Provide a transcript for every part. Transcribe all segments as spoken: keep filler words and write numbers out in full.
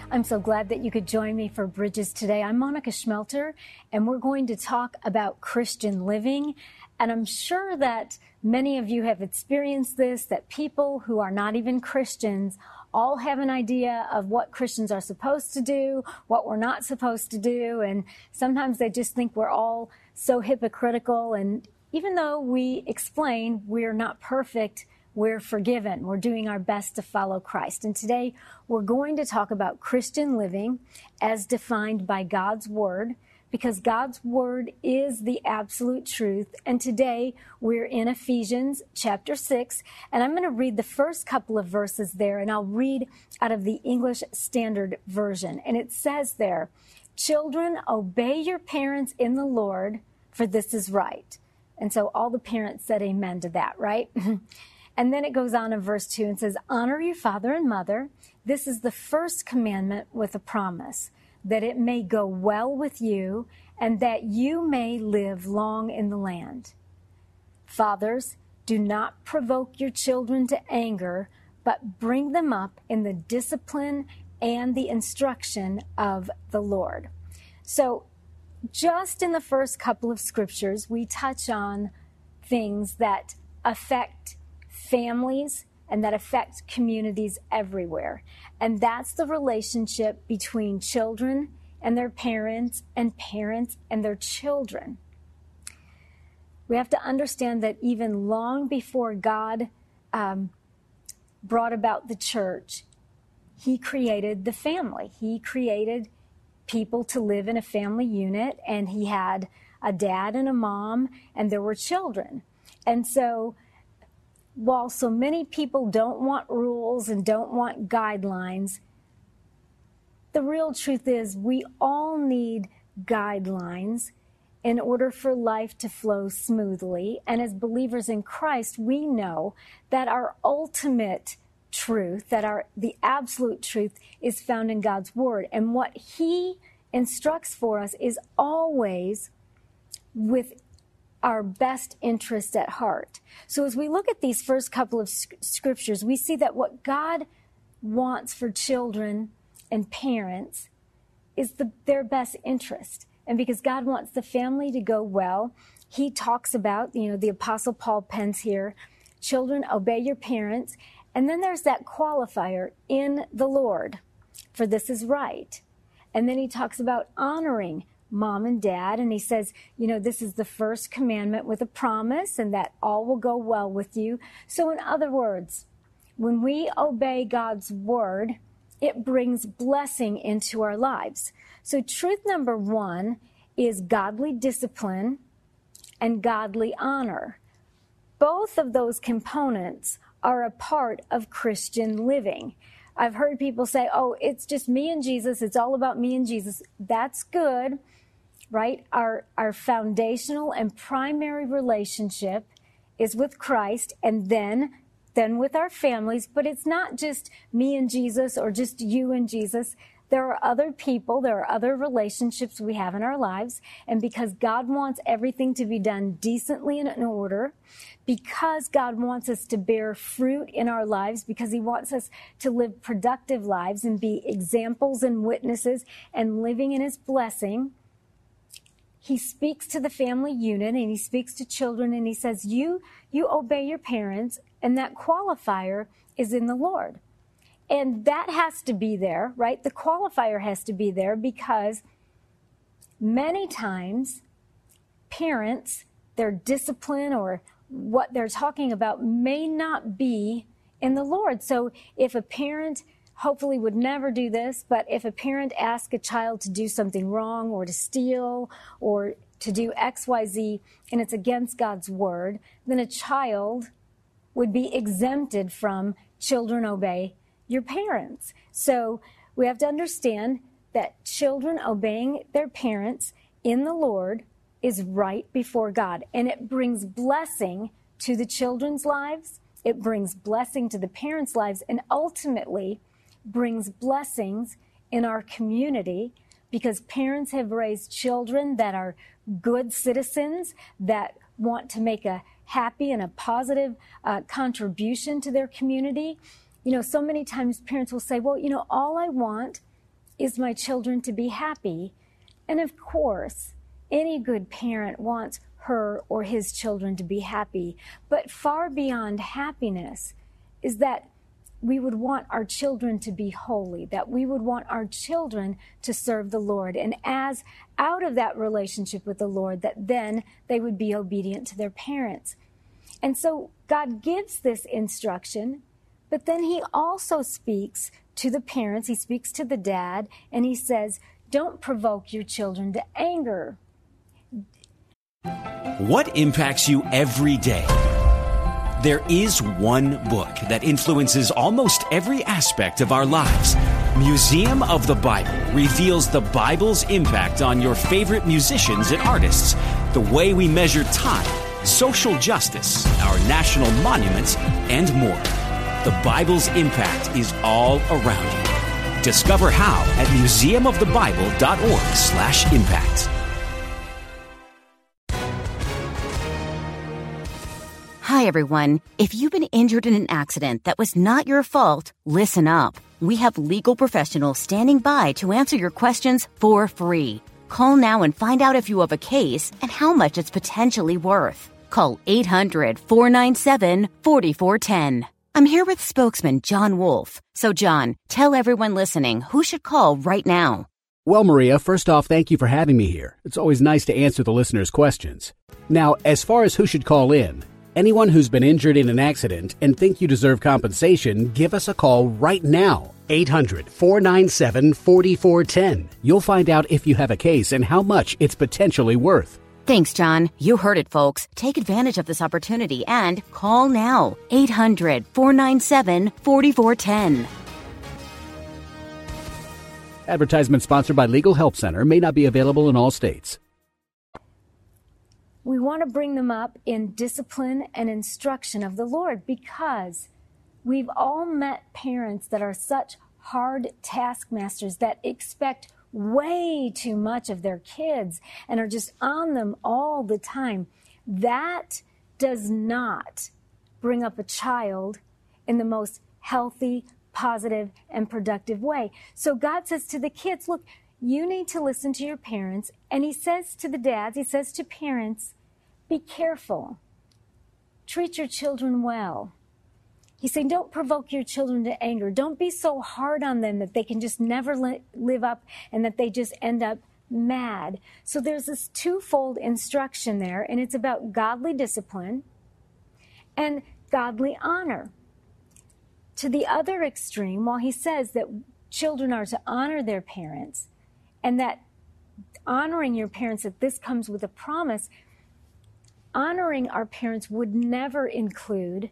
I'm so glad that you could join me for Bridges today. I'm Monica Schmelter, and we're going to talk about Christian living. And I'm sure that many of you have experienced this, that people who are not even Christians all have an idea of what Christians are supposed to do, what we're not supposed to do. And sometimes they just think we're all so hypocritical. And even though we explain we're not perfect, we're forgiven. We're doing our best to follow Christ. And today we're going to talk about Christian living as defined by God's Word, because God's Word is the absolute truth. And today we're in Ephesians chapter six, and I'm going to read the first couple of verses there, and I'll read out of the English Standard Version. And it says there, "Children, obey your parents in the Lord, for this is right." And so all the parents said amen to that, right? And then it goes on in verse two and says, "Honor your father and mother. This is the first commandment with a promise, that it may go well with you and that you may live long in the land. Fathers, do not provoke your children to anger, but bring them up in the discipline and the instruction of the Lord." So just in the first couple of scriptures, we touch on things that affect families and that affect communities everywhere. And that's the relationship between children and their parents and parents and their children. We have to understand that even long before God um, brought about the church, He created the family. He created people to live in a family unit, and He had a dad and a mom, and there were children. And so while so many people don't want rules and don't want guidelines, the real truth is we all need guidelines in order for life to flow smoothly. And as believers in Christ, we know that our ultimate truth, that our the absolute truth is found in God's Word. And what He instructs for us is always with our best interest at heart. So as we look at these first couple of scriptures, we see that what God wants for children and parents is the, their best interest. And because God wants the family to go well, He talks about, you know, the Apostle Paul pens here, "Children, obey your parents." And then there's that qualifier, "in the Lord, for this is right." And then he talks about honoring mom and dad, and he says, you know, this is the first commandment with a promise, and that all will go well with you. So in other words, when we obey God's Word, it brings blessing into our lives. So truth number one is godly discipline and godly honor. Both of those components are a part of Christian living. I've heard people say, oh, it's just me and Jesus. It's all about me and Jesus. That's good, right? Our, our foundational and primary relationship is with Christ, and then, then with our families. But it's not just me and Jesus or just you and Jesus. There are other people, there are other relationships we have in our lives. And because God wants everything to be done decently and in order, because God wants us to bear fruit in our lives, because He wants us to live productive lives and be examples and witnesses and living in His blessing, He speaks to the family unit and He speaks to children, and He says, you, you obey your parents, and that qualifier is in the Lord. And that has to be there, right? The qualifier has to be there because many times parents, their discipline or what they're talking about may not be in the Lord. So if a parent hopefully would never do this, but if a parent asks a child to do something wrong or to steal or to do X Y Z and it's against God's Word, then a child would be exempted from children obey your parents. So we have to understand that children obeying their parents in the Lord is right before God. And it brings blessing to the children's lives. It brings blessing to the parents' lives, and ultimately brings blessings in our community, because parents have raised children that are good citizens, that want to make a happy and a positive uh, contribution to their community. You know, so many times parents will say, well, you know, all I want is my children to be happy. And of course, any good parent wants her or his children to be happy. But far beyond happiness is that we would want our children to be holy, that we would want our children to serve the Lord. And as out of that relationship with the Lord, that then they would be obedient to their parents. And so God gives this instruction, but then he also speaks to the parents. He speaks to the dad, and he says, don't provoke your children to anger. What impacts you every day? There is one book that influences almost every aspect of our lives. Museum of the Bible reveals the Bible's impact on your favorite musicians and artists, the way we measure time, social justice, our national monuments, and more. The Bible's impact is all around you. Discover how at museum of the bible dot org slash impact. Hi, everyone. If you've been injured in an accident that was not your fault, listen up. We have legal professionals standing by to answer your questions for free. Call now and find out if you have a case and how much it's potentially worth. Call eight hundred, four nine seven, four four one zero. I'm here with spokesman John Wolf. So, John, tell everyone listening who should call right now. Well, Maria, first off, thank you for having me here. It's always nice to answer the listeners' questions. Now, as far as who should call in, anyone who's been injured in an accident and think you deserve compensation, give us a call right now. eight hundred, four nine seven, four four one zero. You'll find out if you have a case and how much it's potentially worth. Thanks, John. You heard it, folks. Take advantage of this opportunity and call now. eight hundred, four nine seven, four four one zero. Advertisement sponsored by Legal Help Center. May not be available in all states. We want to bring them up in discipline and instruction of the Lord, because we've all met parents that are such hard taskmasters that expect way too much of their kids and are just on them all the time. That does not bring up a child in the most healthy, positive, and productive way. So God says to the kids, look, you need to listen to your parents. And he says to the dads, he says to parents, be careful. Treat your children well. He's saying, don't provoke your children to anger. Don't be so hard on them that they can just never li- live up and that they just end up mad. So there's this twofold instruction there, and it's about godly discipline and godly honor. To the other extreme, while he says that children are to honor their parents and that honoring your parents, that this comes with a promise, honoring our parents would never include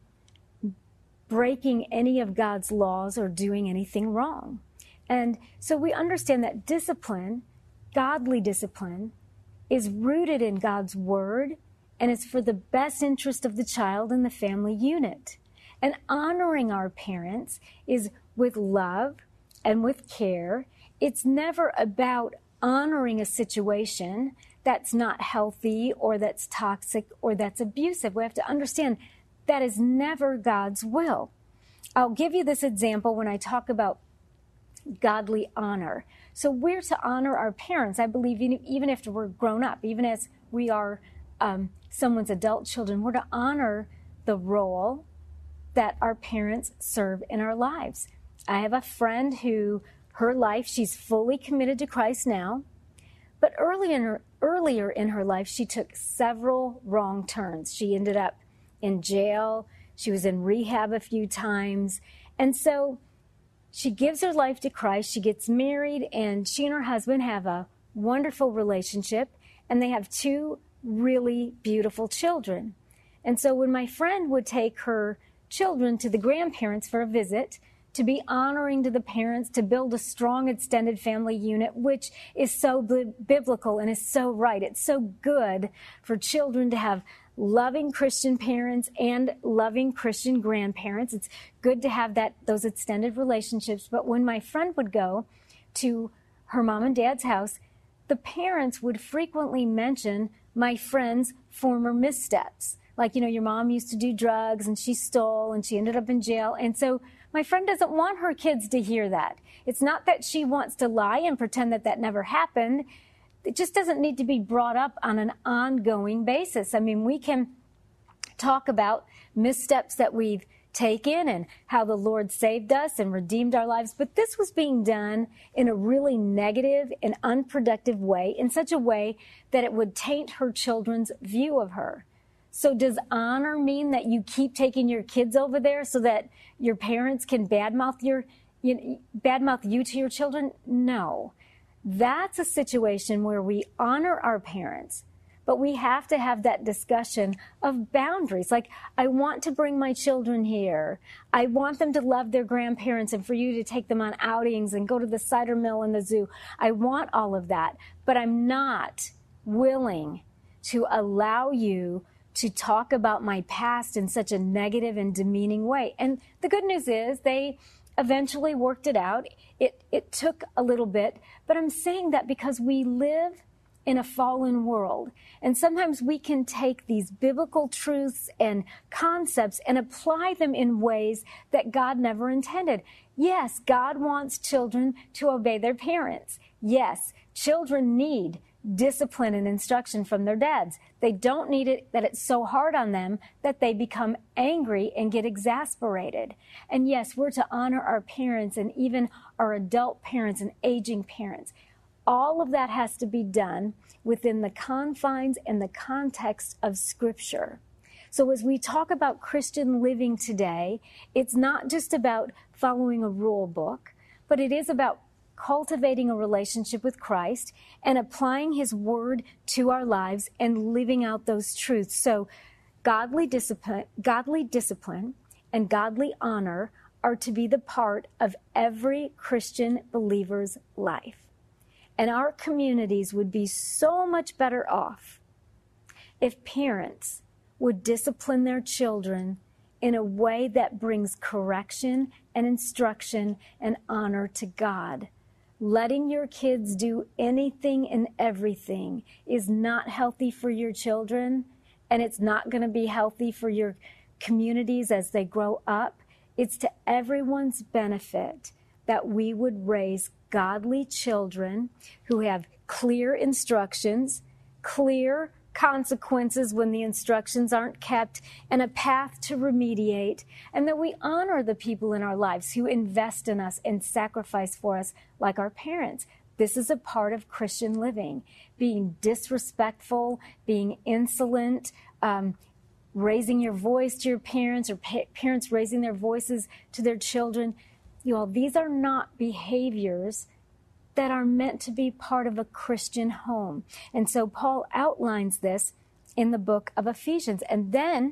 breaking any of God's laws or doing anything wrong. And so we understand that discipline, godly discipline, is rooted in God's word and is for the best interest of the child and the family unit. And honoring our parents is with love and with care. It's never about honoring a situation that's not healthy or that's toxic or that's abusive. We have to understand that is never God's will. I'll give you this example when I talk about godly honor. So we're to honor our parents, I believe, even after we're grown up, even as we are um, someone's adult children, we're to honor the role that our parents serve in our lives. I have a friend who, her life, she's fully committed to Christ now, but early in her, earlier in her life, she took several wrong turns. She ended up in jail. She was in rehab a few times. And so she gives her life to Christ. She gets married, and she and her husband have a wonderful relationship, and they have two really beautiful children. And so when my friend would take her children to the grandparents for a visit, to be honoring to the parents, to build a strong extended family unit, which is so bi- biblical and is so right. It's so good for children to have loving Christian parents and loving Christian grandparents. It's good to have that those extended relationships. But when my friend would go to her mom and dad's house, the parents would frequently mention my friend's former missteps. Like, you know, your mom used to do drugs and she stole and she ended up in jail. And so My friend doesn't want her kids to hear that. It's not that she wants to lie and pretend that that never happened. It just doesn't need to be brought up on an ongoing basis. I mean, we can talk about missteps that we've taken and how the Lord saved us and redeemed our lives, but this was being done in a really negative and unproductive way, in such a way that it would taint her children's view of her. So does honor mean that you keep taking your kids over there so that your parents can badmouth your you, badmouth you to your children? No. That's a situation where we honor our parents, but we have to have that discussion of boundaries. Like, I want to bring my children here. I want them to love their grandparents and for you to take them on outings and go to the cider mill and the zoo. I want all of that, but I'm not willing to allow you to talk about my past in such a negative and demeaning way. And the good news is they eventually worked it out. It, it took a little bit, but I'm saying that because we live in a fallen world. And sometimes we can take these biblical truths and concepts and apply them in ways that God never intended. Yes, God wants children to obey their parents. Yes, children need discipline and instruction from their dads. They don't need it that it's so hard on them that they become angry and get exasperated. And yes, we're to honor our parents and even our adult parents and aging parents. All of that has to be done within the confines and the context of Scripture. So as we talk about Christian living today, it's not just about following a rule book, but it is about cultivating a relationship with Christ and applying His Word to our lives and living out those truths. So godly discipline, godly discipline and godly honor are to be the part of every Christian believer's life. And our communities would be so much better off if parents would discipline their children in a way that brings correction and instruction and honor to God. Letting your kids do anything and everything is not healthy for your children, and it's not going to be healthy for your communities as they grow up. It's to everyone's benefit that we would raise godly children who have clear instructions, clear consequences when the instructions aren't kept, and a path to remediate, and that we honor the people in our lives who invest in us and sacrifice for us, like our parents. This is a part of Christian living. Being disrespectful, being insolent, um, raising your voice to your parents, or pa- parents raising their voices to their children. You all, these are not behaviors that are meant to be part of a Christian home. And so Paul outlines this in the book of Ephesians. And then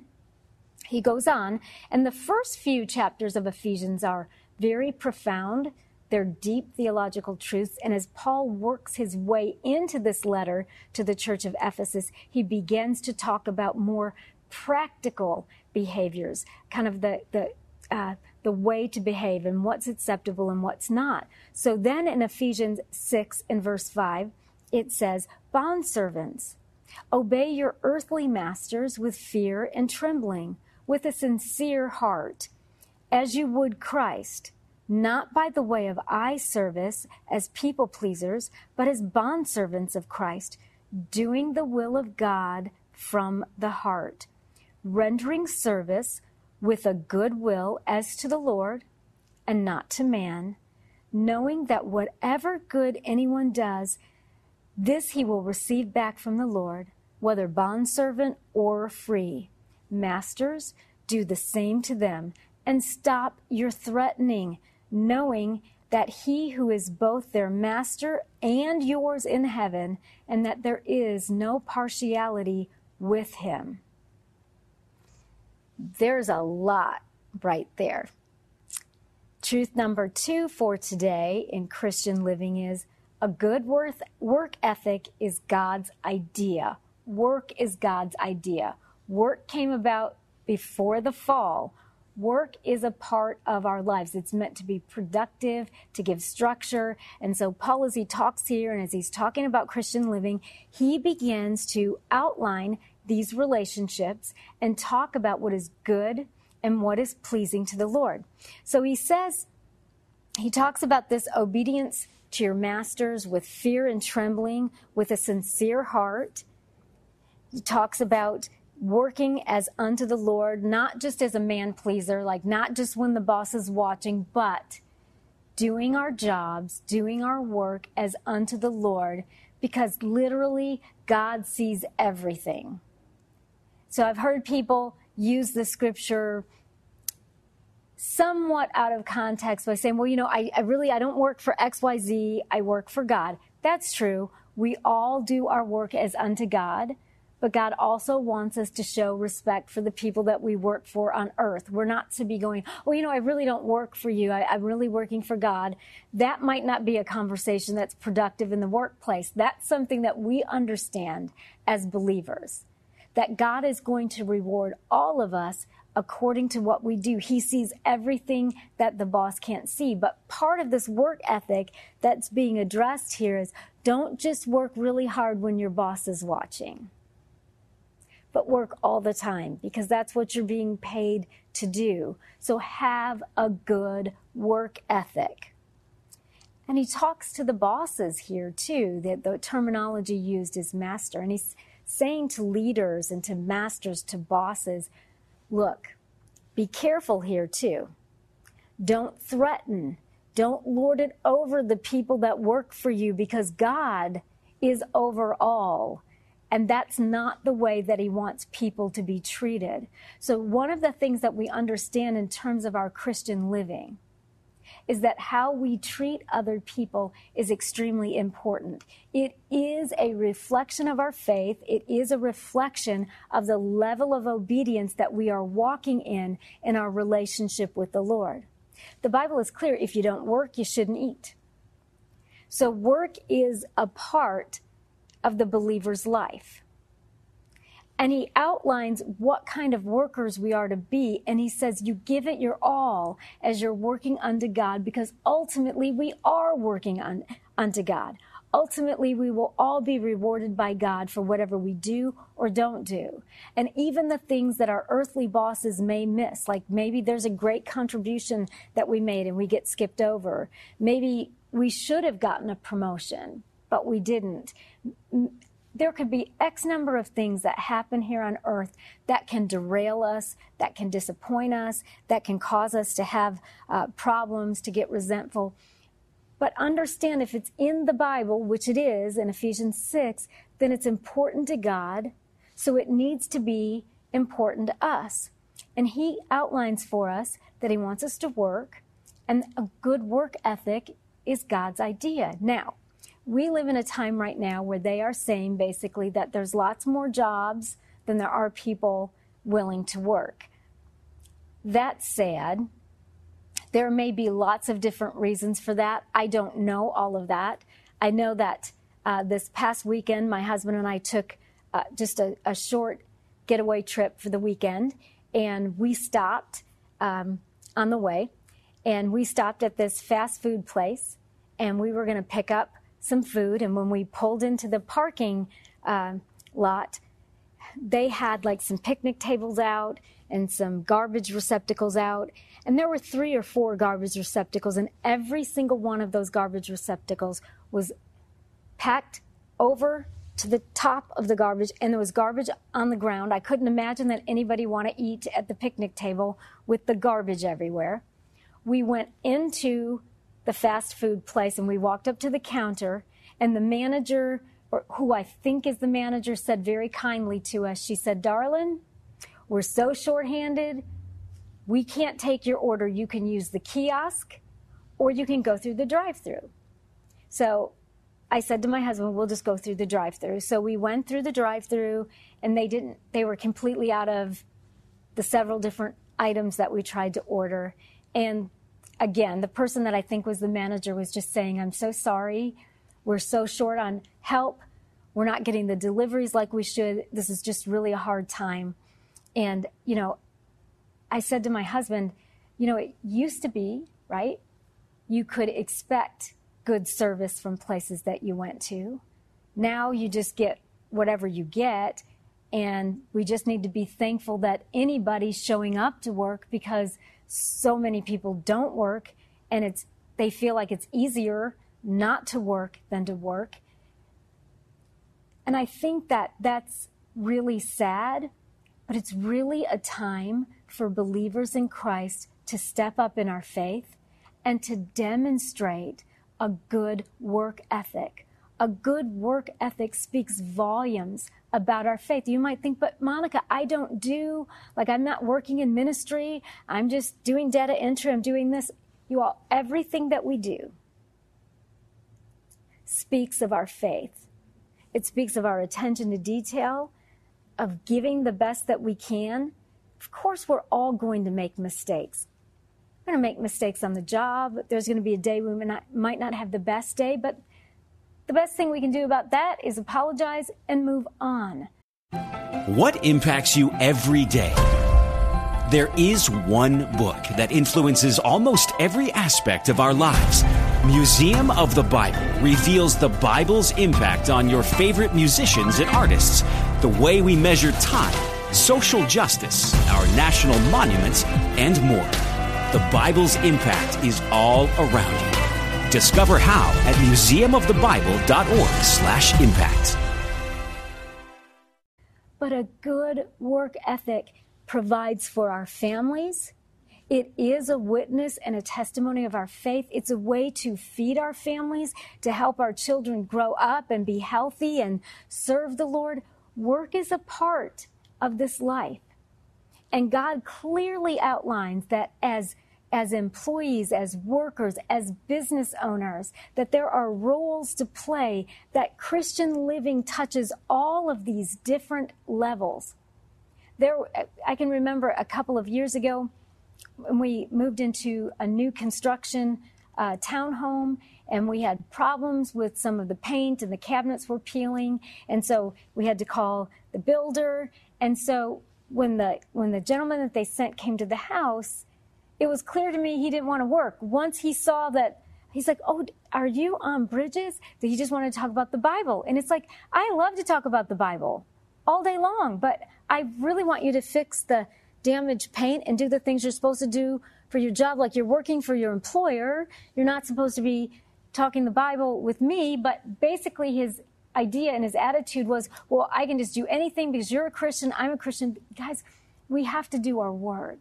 he goes on, and the first few chapters of Ephesians are very profound. They're deep theological truths. And as Paul works his way into this letter to the church of Ephesus, he begins to talk about more practical behaviors, kind of the, the, uh, the way to behave and what's acceptable and what's not. So then in Ephesians six and verse five, it says, "Bondservants, obey your earthly masters with fear and trembling, with a sincere heart, as you would Christ, not by the way of eye service as people pleasers, but as bondservants of Christ, doing the will of God from the heart, rendering service with a good will as to the Lord and not to man, knowing that whatever good anyone does, this he will receive back from the Lord, whether bondservant or free. Masters, do the same to them, and stop your threatening, knowing that he who is both their master and yours in heaven, and that there is no partiality with him." There's a lot right there. Truth number two for today in Christian living is a good worth, work ethic is God's idea. Work is God's idea. Work came about before the fall. Work is a part of our lives. It's meant to be productive, to give structure. And so Paul, as he talks here and as he's talking about Christian living, he begins to outline these relationships and talk about what is good and what is pleasing to the Lord. So he says, he talks about this obedience to your masters with fear and trembling, with a sincere heart. He talks about working as unto the Lord, not just as a man pleaser, like not just when the boss is watching, but doing our jobs, doing our work as unto the Lord, because literally God sees everything. So I've heard people use the scripture somewhat out of context by saying, well, you know, I, I really, I don't work for X Y Z, I work for God. That's true. We all do our work as unto God, but God also wants us to show respect for the people that we work for on earth. We're not to be going, well, you know, I really don't work for you. I, I'm really working for God. That might not be a conversation that's productive in the workplace. That's something that we understand as believers, that God is going to reward all of us according to what we do. He sees everything that the boss can't see. But part of this work ethic that's being addressed here is don't just work really hard when your boss is watching, but work all the time, because that's what you're being paid to do. So have a good work ethic. And he talks to the bosses here too, that the terminology used is master. And he's saying to leaders and to masters, to bosses, look, be careful here too. Don't threaten. Don't lord it over the people that work for you, because God is over all. And that's not the way that he wants people to be treated. So one of the things that we understand in terms of our Christian living is that how we treat other people is extremely important. It is a reflection of our faith. It is a reflection of the level of obedience that we are walking in in our relationship with the Lord. The Bible is clear, if you don't work, you shouldn't eat. So work is a part of the believer's life. And he outlines what kind of workers we are to be. And he says, you give it your all as you're working unto God, because ultimately we are working un, unto God. Ultimately, we will all be rewarded by God for whatever we do or don't do. And even the things that our earthly bosses may miss, like maybe there's a great contribution that we made and we get skipped over. Maybe we should have gotten a promotion, but we didn't. There could be X number of things that happen here on earth that can derail us, that can disappoint us, that can cause us to have uh, problems, to get resentful. But understand, if it's in the Bible, which it is in Ephesians six, then it's important to God, so it needs to be important to us. And he outlines for us that he wants us to work, and a good work ethic is God's idea. Now, we live in a time right now where they are saying basically that there's lots more jobs than there are people willing to work. That's sad. There may be lots of different reasons for that. I don't know all of that. I know that uh, this past weekend, my husband and I took uh, just a, a short getaway trip for the weekend, and we stopped um, on the way, and we stopped at this fast food place, and we were going to pick up some food. And when we pulled into the parking uh, lot, they had like some picnic tables out and some garbage receptacles out. And there were three or four garbage receptacles, and every single one of those garbage receptacles was packed over to the top of the garbage, and there was garbage on the ground. I couldn't imagine that anybody want to eat at the picnic table with the garbage everywhere. We went into the fast food place, and we walked up to the counter, and the manager, or who I think is the manager, said very kindly to us, she said, "Darling, we're so shorthanded, we can't take your order. You can use the kiosk, or you can go through the drive-thru." So I said to my husband, we'll just go through the drive-thru. So we went through the drive-thru, and they didn't, they were completely out of the several different items that we tried to order. And again, the person that I think was the manager was just saying, "I'm so sorry. We're so short on help. We're not getting the deliveries like we should. This is just really a hard time." And, you know, I said to my husband, you know, it used to be, right, you could expect good service from places that you went to. Now you just get whatever you get, And we just need to be thankful that anybody's showing up to work, because so many people don't work, and it's they feel like it's easier not to work than to work. And I think that that's really sad, but it's really a time for believers in Christ to step up in our faith and to demonstrate a good work ethic. A good work ethic speaks volumes about our faith. You might think, but Monica, I don't do, like I'm not working in ministry. I'm just doing data entry. I'm doing this. You all, everything that we do speaks of our faith. It speaks of our attention to detail, of giving the best that we can. Of course, we're all going to make mistakes. We're going to make mistakes on the job. There's going to be a day when we not, might not have the best day, but the best thing we can do about that is apologize and move on. What impacts you every day? There is one book that influences almost every aspect of our lives. Museum of the Bible reveals the Bible's impact on your favorite musicians and artists, the way we measure time, social justice, our national monuments, and more. The Bible's impact is all around you. Discover how at museumofthebible.org slash impact. But a good work ethic provides for our families. It is a witness and a testimony of our faith. It's a way to feed our families, to help our children grow up and be healthy and serve the Lord. Work is a part of this life. And God clearly outlines that as as employees, as workers, as business owners, that there are roles to play, that Christian living touches all of these different levels. There, I can remember a couple of years ago when we moved into a new construction uh, townhome, and we had problems with some of the paint and the cabinets were peeling, and so we had to call the builder. And so when the when the gentleman that they sent came to the house, it was clear to me he didn't want to work. Once he saw that, he's like, oh, are you on Bridges? That he just wanted to talk about the Bible. And it's like, I love to talk about the Bible all day long, but I really want you to fix the damaged paint and do the things you're supposed to do for your job. Like you're working for your employer. You're not supposed to be talking the Bible with me. But basically his idea and his attitude was, well, I can just do anything because you're a Christian, I'm a Christian. Guys, we have to do our work.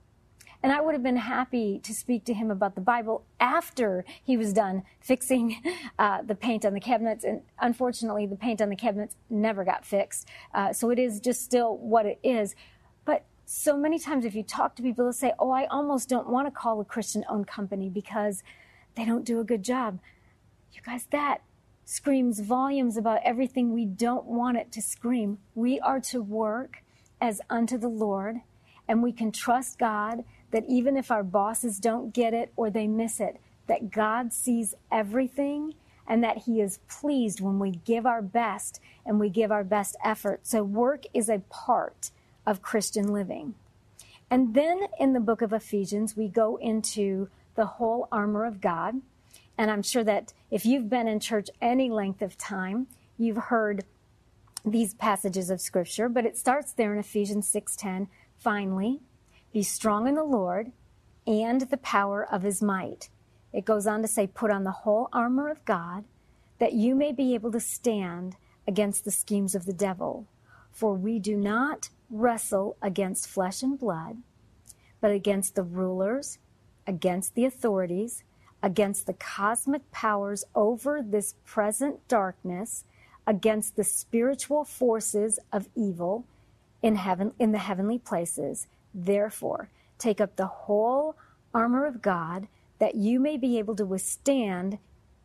And I would have been happy to speak to him about the Bible after he was done fixing uh, the paint on the cabinets. And unfortunately, the paint on the cabinets never got fixed. Uh, so it is just still what it is. But so many times if you talk to people, they'll say, oh, I almost don't want to call a Christian-owned company because they don't do a good job. You guys, that screams volumes about everything we don't want it to scream. We are to work as unto the Lord, and we can trust God that even if our bosses don't get it or they miss it, that God sees everything and that he is pleased when we give our best and we give our best effort. So work is a part of Christian living. And then in the book of Ephesians, we go into the whole armor of God. And I'm sure that if you've been in church any length of time, you've heard these passages of Scripture, but it starts there in Ephesians six ten. Finally, be strong in the Lord and the power of his might. It goes on to say, put on the whole armor of God, that you may be able to stand against the schemes of the devil. For we do not wrestle against flesh and blood, but against the rulers, against the authorities, against the cosmic powers over this present darkness, against the spiritual forces of evil in heaven, in the heavenly places. Therefore, take up the whole armor of God, that you may be able to withstand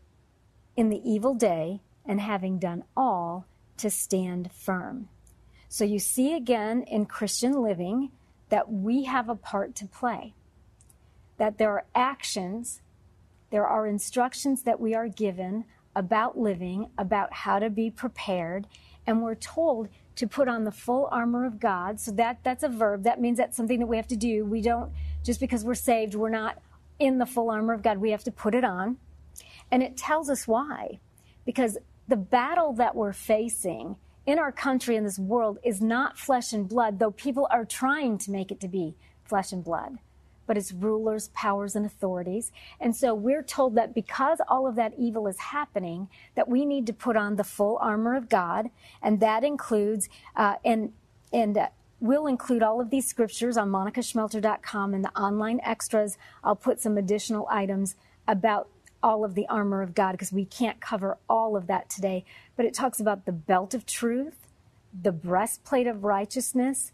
in the evil day, and having done all, to stand firm. So you see again in Christian living that we have a part to play, that there are actions, there are instructions that we are given about living, about how to be prepared, and we're told to put on the full armor of God. So that that's a verb. That means that's something that we have to do. We don't, just because we're saved, we're not in the full armor of God. We have to put it on. And it tells us why. Because the battle that we're facing in our country, in this world, is not flesh and blood, though people are trying to make it to be flesh and blood, but it's rulers, powers, and authorities. And so we're told that because all of that evil is happening, that we need to put on the full armor of God, and that includes, uh, and, and uh, we'll include all of these scriptures on monica schmelter dot com and the online extras. I'll put some additional items about all of the armor of God, because we can't cover all of that today. But it talks about the belt of truth, the breastplate of righteousness,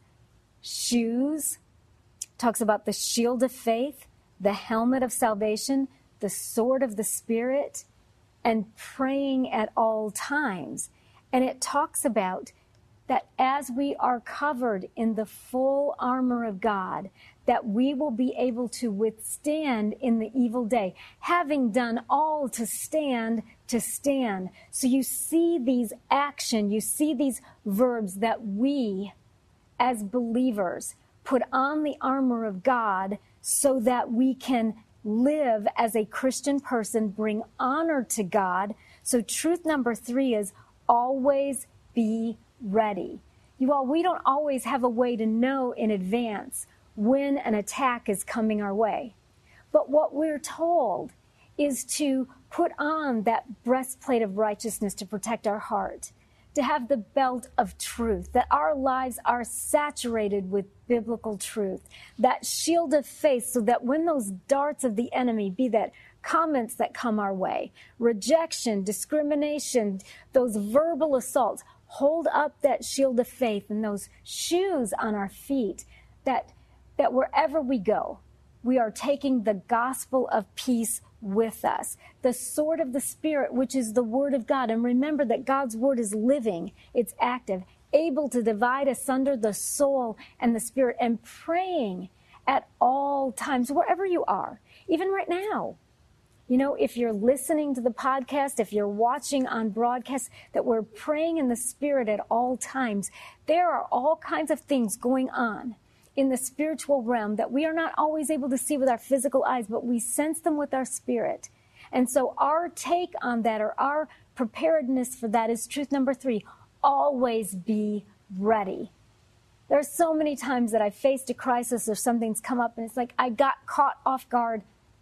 shoes, talks about the shield of faith, the helmet of salvation, the sword of the Spirit, and praying at all times. And it talks about that as we are covered in the full armor of God, that we will be able to withstand in the evil day, having done all to stand, to stand. So you see these action, you see these verbs that we, as believers, put on the armor of God so that we can live as a Christian person, bring honor to God. So truth number three is always be ready. You all, we don't always have a way to know in advance when an attack is coming our way. But what we're told is to put on that breastplate of righteousness to protect our heart, to have the belt of truth, that our lives are saturated with biblical truth, that shield of faith, so that when those darts of the enemy, be that comments that come our way, rejection, discrimination, those verbal assaults, hold up that shield of faith and those shoes on our feet, that that wherever we go, we are taking the gospel of peace with us. The sword of the Spirit, which is the word of God. And remember that God's word is living, it's active, able to divide asunder the soul and the spirit, and praying at all times, wherever you are, even right now. You know, if you're listening to the podcast, if you're watching on broadcast, that we're praying in the Spirit at all times. There are all kinds of things going on in the spiritual realm that we are not always able to see with our physical eyes, but we sense them with our spirit. And so our take on that, or our preparedness for that, is truth number three: always be ready. There are so many times that I faced a crisis or something's come up and it's like I got caught off guard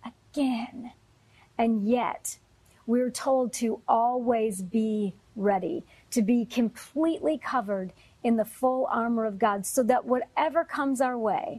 again. And yet we're told to always be ready, to be completely covered in the full armor of God, so that whatever comes our way,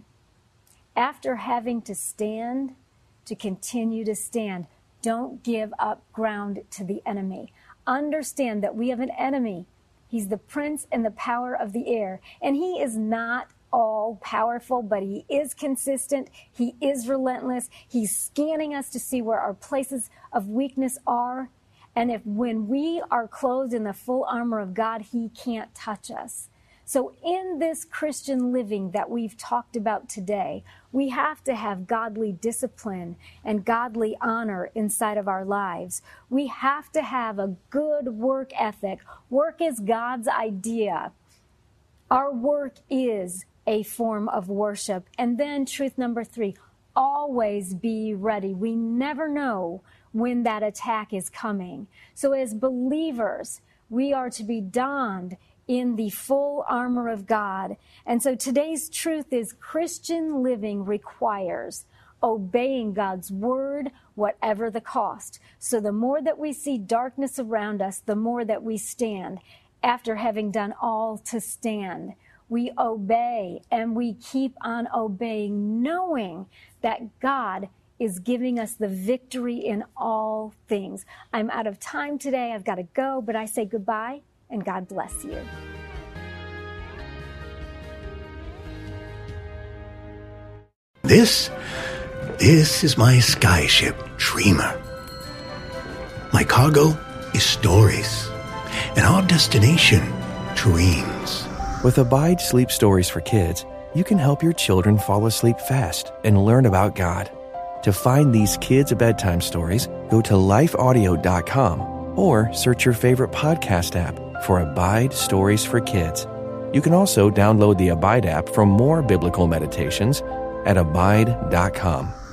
after having to stand, to continue to stand, don't give up ground to the enemy. Understand that we have an enemy. He's the prince and the power of the air, and he is not all powerful, but he is consistent. He is relentless. He's scanning us to see where our places of weakness are. And if when we are clothed in the full armor of God, he can't touch us. So in this Christian living that we've talked about today, we have to have godly discipline and godly honor inside of our lives. We have to have a good work ethic. Work is God's idea. Our work is a form of worship. And then truth number three, always be ready. We never know when that attack is coming. So as believers, we are to be donned in the full armor of God. And so today's truth is Christian living requires obeying God's word, whatever the cost. So the more that we see darkness around us, the more that we stand. After having done all to stand, we obey, and we keep on obeying, knowing that God is giving us the victory in all things. I'm out of time today. I've got to go, but I say goodbye, and God bless you. This, this is my skyship, Dreamer. My cargo is stories, and our destination, dreams. With Abide Sleep Stories for Kids, you can help your children fall asleep fast and learn about God. To find these kids' bedtime stories, go to life audio dot com or search your favorite podcast app for Abide Stories for Kids. You can also download the Abide app for more biblical meditations at abide dot com.